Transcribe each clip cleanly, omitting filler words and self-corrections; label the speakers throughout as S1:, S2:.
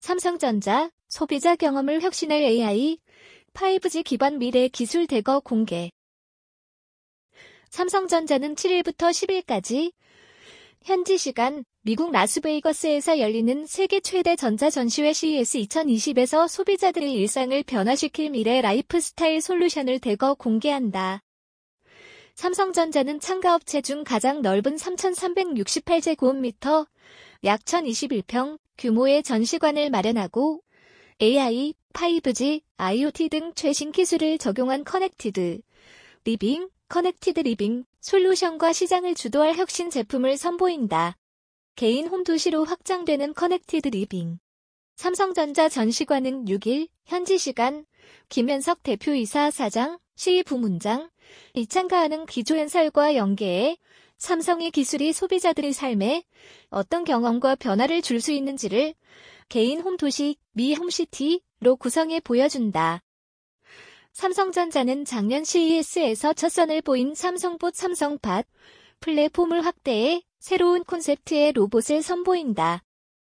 S1: 삼성전자, 소비자 경험을 혁신할 AI, 5G 기반 미래 기술 대거 공개. 삼성전자는 7일부터 10일까지 현지 시간 미국 라스베이거스에서 열리는 세계 최대 전자전시회 CES 2020에서 소비자들의 일상을 변화시킬 미래 라이프스타일 솔루션을 대거 공개한다. 삼성전자는 참가업체 중 가장 넓은 3,368제곱미터, 약 1,021평 규모의 전시관을 마련하고 AI, 5G, IoT 등 최신 기술을 적용한 커넥티드 리빙 솔루션과 시장을 주도할 혁신 제품을 선보인다. 개인 홈 도시로 확장되는 커넥티드 리빙. 삼성전자 전시관은 6일 현지 시간 김현석 대표이사 사장, 시위 부문장, 이 참가하는 기조연설과 연계해 삼성의 기술이 소비자들의 삶에 어떤 경험과 변화를 줄 수 있는지를 개인 홈 도시, 미 홈시티로 구성해 보여준다. 삼성전자는 작년 CES에서 첫 선을 보인 삼성봇 플랫폼을 확대해 새로운 콘셉트의 로봇을 선보인다.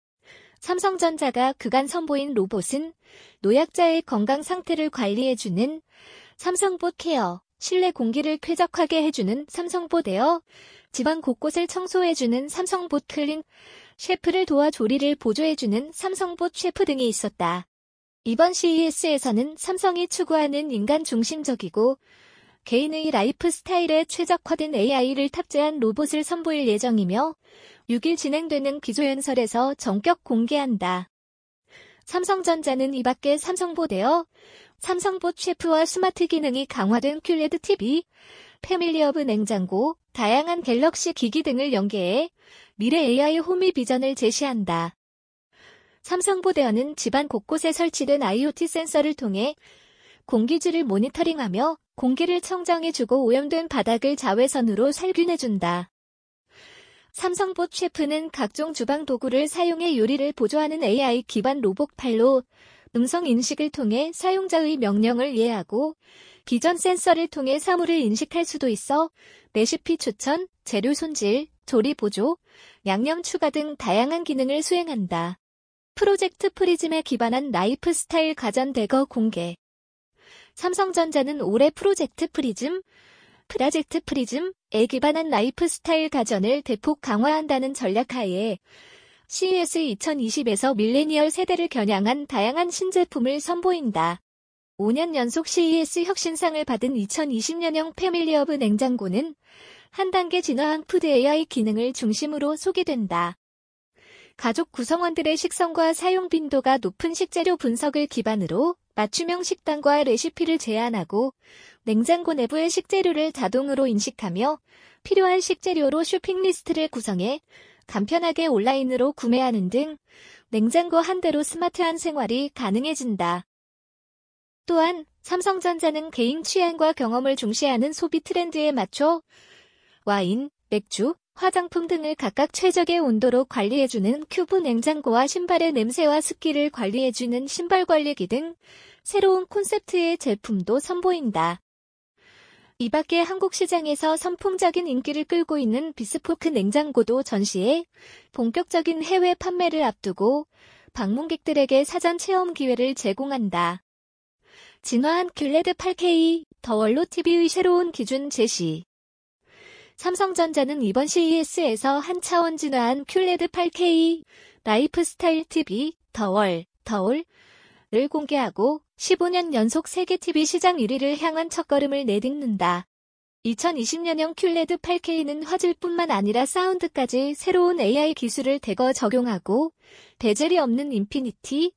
S1: 삼성전자가 그간 선보인 로봇은 노약자의 건강 상태를 관리해주는 삼성봇 케어, 실내 공기를 쾌적하게 해주는 삼성봇 에어, 집안 곳곳을 청소해주는 삼성봇 클린, 셰프를 도와 조리를 보조해주는 삼성봇 셰프 등이 있었다. 이번 CES에서는 삼성이 추구하는 인간 중심적이고 개인의 라이프 스타일에 최적화된 AI를 탑재한 로봇을 선보일 예정이며 6일 진행되는 기조연설에서 전격 공개한다. 삼성전자는 이밖에 삼성봇 에어, 삼성봇 셰프와 스마트 기능이 강화된 큐레드 TV, 패밀리 허브 냉장고, 다양한 갤럭시 기기 등을 연계해 미래 AI 홈의 비전을 제시한다. 삼성봇 에어는 집안 곳곳에 설치된 IoT 센서를 통해 공기질을 모니터링하며 공기를 청정해주고 오염된 바닥을 자외선으로 살균해준다. 삼성봇 셰프는 각종 주방 도구를 사용해 요리를 보조하는 AI 기반 로봇 팔로 음성 인식을 통해 사용자의 명령을 이해하고 기전 센서를 통해 사물을 인식할 수도 있어 레시피 추천, 재료 손질, 조리 보조, 양념 추가 등 다양한 기능을 수행한다. 프로젝트 프리즘에 기반한 라이프스타일 가전 대거 공개. 삼성전자는 올해 프로젝트 프리즘에 기반한 라이프스타일 가전을 대폭 강화한다는 전략하에 CES 2020에서 밀레니얼 세대를 겨냥한 다양한 신제품을 선보인다. 5년 연속 CES 혁신상을 받은 2020년형 패밀리 허브 냉장고는 한 단계 진화한 푸드 AI 기능을 중심으로 소개된다. 가족 구성원들의 식성과 사용 빈도가 높은 식재료 분석을 기반으로 맞춤형 식단과 레시피를 제안하고 냉장고 내부의 식재료를 자동으로 인식하며 필요한 식재료로 쇼핑 리스트를 구성해 간편하게 온라인으로 구매하는 등 냉장고 한 대로 스마트한 생활이 가능해진다. 또한 삼성전자는 개인 취향과 경험을 중시하는 소비 트렌드에 맞춰 와인, 맥주, 화장품 등을 각각 최적의 온도로 관리해주는 큐브 냉장고와 신발의 냄새와 습기를 관리해주는 신발 관리기 등 새로운 콘셉트의 제품도 선보인다. 이 밖에 한국 시장에서 선풍적인 인기를 끌고 있는 비스포크 냉장고도 전시해 본격적인 해외 판매를 앞두고 방문객들에게 사전 체험 기회를 제공한다. 진화한 큐레드 8K 더월로 TV의 새로운 기준 제시. 삼성전자는 이번 CES에서 한 차원 진화한 큐레드 8K 라이프스타일 TV 더월을 공개하고 15년 연속 세계 TV 시장 1위를 향한 첫걸음을 내딛는다. 2020년형 큐레드 8K는 화질뿐만 아니라 사운드까지 새로운 AI 기술을 대거 적용하고 베젤이 없는 인피니티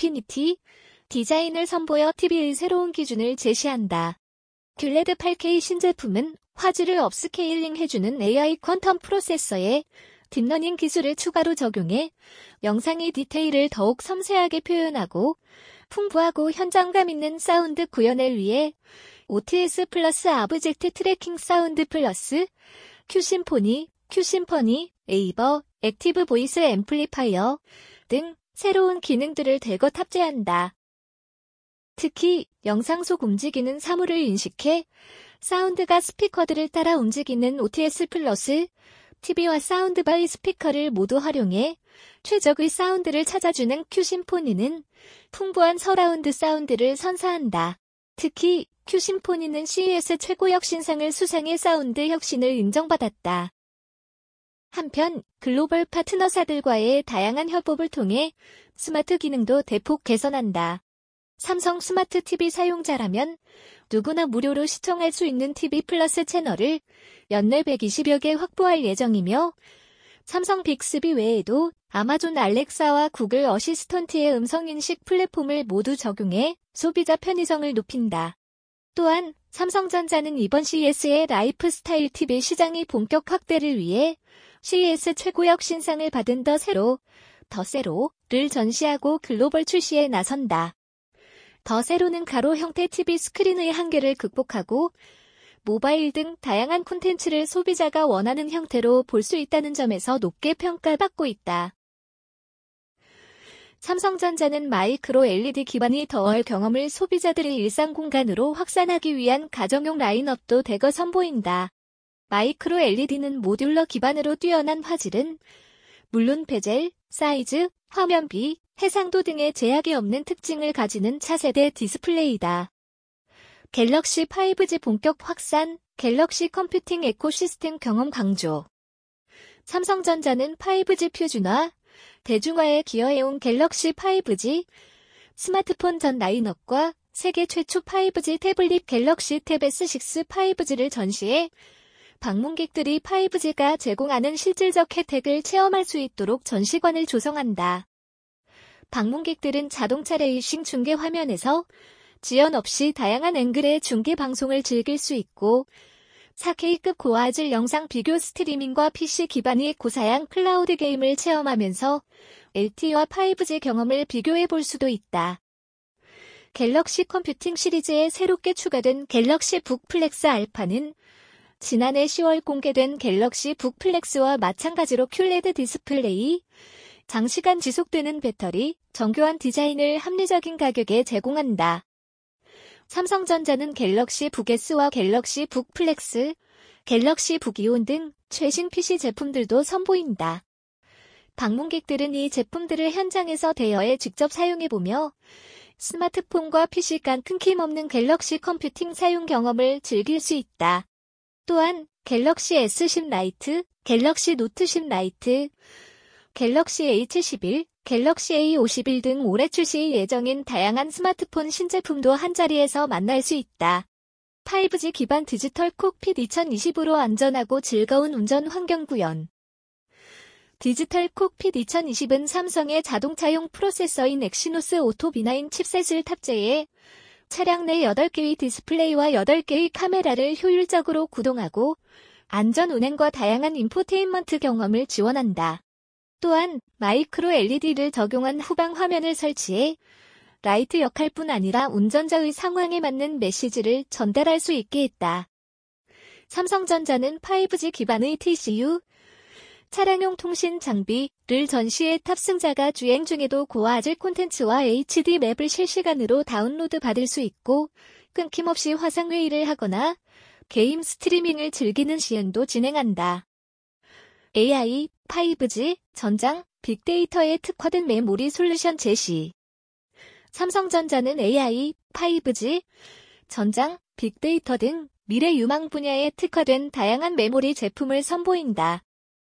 S1: 디자인을 선보여 TV의 새로운 기준을 제시한다. 큐레드 8K 신제품은 화질을 업스케일링 해주는 AI 퀀텀 프로세서에 딥러닝 기술을 추가로 적용해 영상의 디테일을 더욱 섬세하게 표현하고 풍부하고 현장감 있는 사운드 구현을 위해 OTS 플러스 아브젝트 트래킹 사운드 플러스 큐심포니, 에이버, 액티브 보이스 앰플리파이어 등 새로운 기능들을 대거 탑재한다. 특히 영상 속 움직이는 사물을 인식해 사운드가 스피커들을 따라 움직이는 OTS 플러스 TV와 사운드바의 스피커를 모두 활용해 최적의 사운드를 찾아주는 큐심포니는 풍부한 서라운드 사운드를 선사한다. 특히 큐심포니는 CES 최고 혁신상을 수상해 사운드 혁신을 인정받았다. 한편 글로벌 파트너사들과의 다양한 협업을 통해 스마트 기능도 대폭 개선한다. 삼성 스마트 TV 사용자라면 누구나 무료로 시청할 수 있는 TV 플러스 채널을 연내 120여 개 확보할 예정이며 삼성 빅스비 외에도 아마존 알렉사와 구글 어시스턴트의 음성인식 플랫폼을 모두 적용해 소비자 편의성을 높인다. 또한 삼성전자는 이번 CES의 라이프스타일 TV 시장의 본격 확대를 위해 CES 최고 혁신상을 받은 더세로를 전시하고 글로벌 출시에 나선다. 더세로는 가로 형태 TV 스크린의 한계를 극복하고 모바일 등 다양한 콘텐츠를 소비자가 원하는 형태로 볼 수 있다는 점에서 높게 평가받고 있다. 삼성전자는 마이크로 LED 기반의 더월 경험을 소비자들의 일상 공간으로 확산하기 위한 가정용 라인업도 대거 선보인다. 마이크로 LED는 모듈러 기반으로 뛰어난 화질은 물론 베젤, 사이즈, 화면비, 해상도 등의 제약이 없는 특징을 가지는 차세대 디스플레이다. 갤럭시 5G 본격 확산, 갤럭시 컴퓨팅 에코시스템 경험 강조. 삼성전자는 5G 표준화, 대중화에 기여해온 갤럭시 5G 스마트폰 전 라인업과 세계 최초 5G 태블릿 갤럭시 탭 S6 5G를 전시해 방문객들이 5G가 제공하는 실질적 혜택을 체험할 수 있도록 전시관을 조성한다. 방문객들은 자동차 레이싱 중계 화면에서 지연 없이 다양한 앵글의 중계 방송을 즐길 수 있고 4K급 고화질 영상 비교 스트리밍과 PC 기반의 고사양 클라우드 게임을 체험하면서 LTE와 5G 경험을 비교해 볼 수도 있다. 갤럭시 컴퓨팅 시리즈에 새롭게 추가된 갤럭시 북 플렉스 알파는 지난해 10월 공개된 갤럭시 북 플렉스와 마찬가지로 QLED 디스플레이, 장시간 지속되는 배터리, 정교한 디자인을 합리적인 가격에 제공한다. 삼성전자는 갤럭시 북 S와 갤럭시 북 플렉스, 갤럭시 북 이온 등 최신 PC 제품들도 선보인다. 방문객들은 이 제품들을 현장에서 대여해 직접 사용해보며 스마트폰과 PC 간 끊김없는 갤럭시 컴퓨팅 사용 경험을 즐길 수 있다. 또한 갤럭시 S10 라이트, 갤럭시 노트 10 라이트, 갤럭시 A71, 갤럭시 A51 등 올해 출시 예정인 다양한 스마트폰 신제품도 한자리에서 만날 수 있다. 5G 기반 디지털 콕핏 2020으로 안전하고 즐거운 운전 환경 구현. 디지털 콕핏 2020은 삼성의 자동차용 프로세서인 엑시노스 오토 B9 칩셋을 탑재해 차량 내 8개의 디스플레이와 8개의 카메라를 효율적으로 구동하고 안전 운행과 다양한 인포테인먼트 경험을 지원한다. 또한 마이크로 LED를 적용한 후방 화면을 설치해 라이트 역할뿐 아니라 운전자의 상황에 맞는 메시지를 전달할 수 있게 했다. 삼성전자는 5G 기반의 TCU, 차량용 통신 장비를 전시해 탑승자가 주행 중에도 고화질 콘텐츠와 HD 맵을 실시간으로 다운로드 받을 수 있고 끊김없이 화상회의를 하거나 게임 스트리밍을 즐기는 시연도 진행한다. AI, 5G, 전장, 빅데이터에 특화된 메모리 솔루션 제시. 삼성전자는 AI, 5G, 전장, 빅데이터 등 미래 유망 분야에 특화된 다양한 메모리 제품을 선보인다.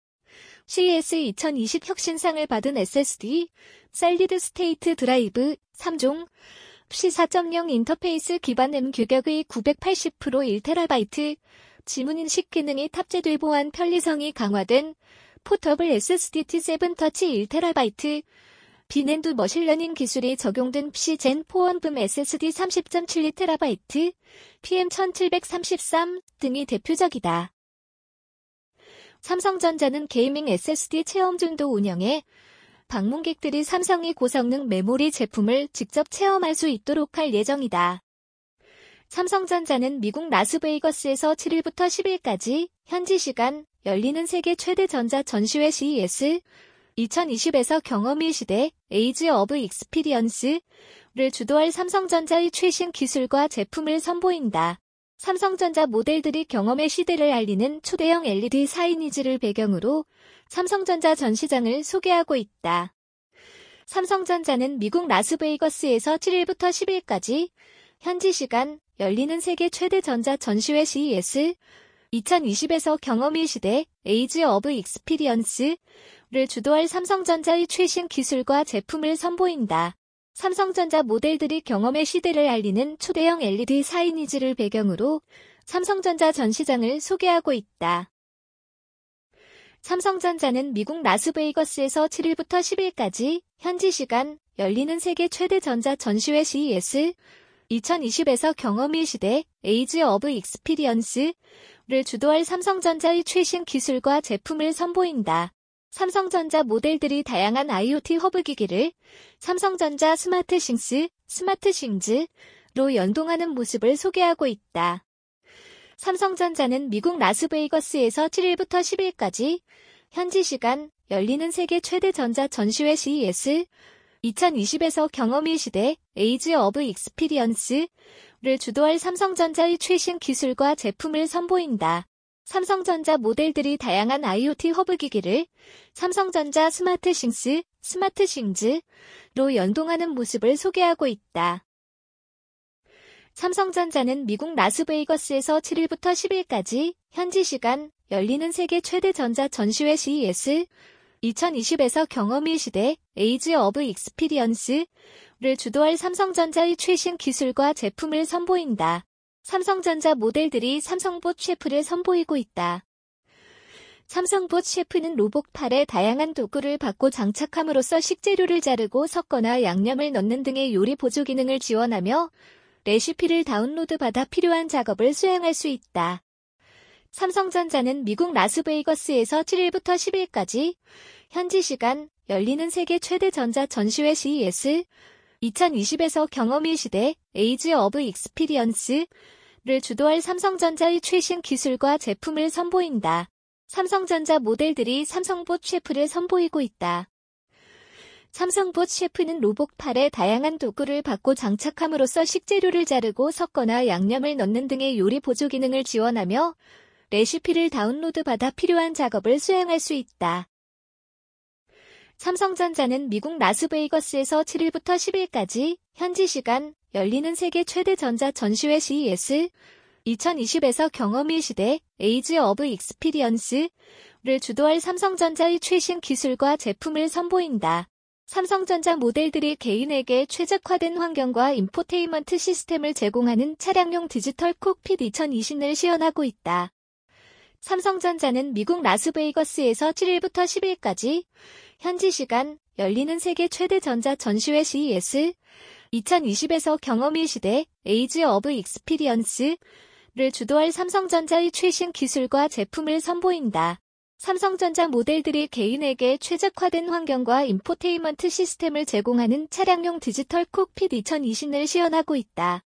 S1: CES 2020 혁신상을 받은 SSD, 솔리드 스테이트 드라이브, 3종, C4.0 인터페이스 기반 M 규격의 980% 1TB, 지문인식 기능이 탑재돼 보안 편리성이 강화된 포터블 SSD T7 터치 1TB, 빈앤드 머신러닝 기술이 적용된 PC-Gen 4 원분 SSD 30.72TB, PM1733 등이 대표적이다. 삼성전자는 게이밍 SSD 체험존도 운영해 방문객들이 삼성의 고성능 메모리 제품을 직접 체험할 수 있도록 할 예정이다. 삼성전자는 미국 라스베이거스에서 7일부터 10일까지 현지 시간 열리는 세계 최대 전자 전시회 CES 2020에서 경험의 시대 에이지 오브 익스피리언스를 주도할 삼성전자의 최신 기술과 제품을 선보인다. 삼성전자 모델들이 경험의 시대를 알리는 초대형 LED 사이니지를 배경으로 삼성전자 전 시장을 소개하고 있다. 삼성전자는 미국 라스베이거스에서 7일부터 10일까지 현지 시간 열리는 세계 최대 전자 전시회 CES 2020에서 경험의 시대 에이지 오브 익스피리언스를 주도할 삼성전자의 최신 기술과 제품을 선보인다. 삼성전자 모델들이 경험의 시대를 알리는 초대형 LED 사이니지를 배경으로 삼성전자 전 시장을 소개하고 있다. 삼성전자는 미국 라스베이거스에서 7일부터 10일까지 현지 시간 열리는 세계 최대 전자 전시회 CES 2020에서 경험의 시대 에이지 오브 익스피리언스를 주도할 삼성전자의 최신 기술과 제품을 선보인다. 삼성전자 모델들이 다양한 IoT 허브 기기를 삼성전자 스마트싱스, 스마트싱즈로 연동하는 모습을 소개하고 있다. 삼성전자는 미국 라스베이거스에서 7일부터 10일까지 현지 시간 열리는 세계 최대 전자 전시회 CES 2020에서 경험의 시대 에이지 오브 익스피리언스를 주도할 삼성전자의 최신 기술과 제품을 선보인다. 삼성전자 모델들이 다양한 IoT 허브 기기를 삼성전자 스마트싱스, 스마트싱즈로 연동하는 모습을 소개하고 있다. 삼성전자는 미국 라스베이거스에서 7일부터 10일까지 현지 시간 열리는 세계 최대 전자 전시회 CES 2020에서 경험의 시대 에이지 오브 익스피리언스를 주도할 삼성전자의 최신 기술과 제품을 선보인다. 삼성전자 모델들이 삼성봇 셰프를 선보이고 있다. 삼성봇 셰프는 로봇 팔에 다양한 도구를 받고 장착함으로써 식재료를 자르고 섞거나 양념을 넣는 등의 요리 보조 기능을 지원하며 레시피를 다운로드받아 필요한 작업을 수행할 수 있다. 삼성전자는 미국 라스베이거스에서 7일부터 10일까지 현지 시간 열리는 세계 최대 전자 전시회 CES 2020에서 경험의 시대 에이지 오브 익스피리언스를 주도할 삼성전자의 최신 기술과 제품을 선보인다. 삼성전자 모델들이 삼성봇 셰프를 선보이고 있다. 삼성봇 셰프는 로봇 팔에 다양한 도구를 받고 장착함으로써 식재료를 자르고 섞거나 양념을 넣는 등의 요리 보조 기능을 지원하며 레시피를 다운로드받아 필요한 작업을 수행할 수 있다. 삼성전자는 미국 라스베이거스에서 7일부터 10일까지 현지 시간 열리는 세계 최대 전자 전시회 CES 2020에서 경험의 시대 에이지 오브 익스피리언스를 주도할 삼성전자의 최신 기술과 제품을 선보인다. 삼성전자 모델들이 개인에게 최적화된 환경과 인포테인먼트 시스템을 제공하는 차량용 디지털 콕핏 2020을 시연하고 있다. 삼성전자는 미국 라스베이거스에서 7일부터 10일까지 현지 시간 열리는 세계 최대 전자 전시회 CES 2020에서 경험의 시대 에이지 오브 익스피리언스를 주도할 삼성전자의 최신 기술과 제품을 선보인다. 삼성전자 모델들이 개인에게 최적화된 환경과 인포테인먼트 시스템을 제공하는 차량용 디지털 콕핏 2020을 시연하고 있다.